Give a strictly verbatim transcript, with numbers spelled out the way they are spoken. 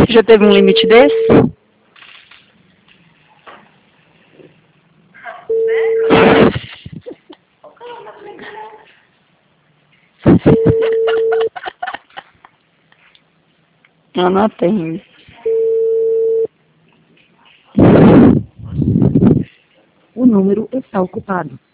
Já teve um limite desse? Eu não tenho. O número está ocupado.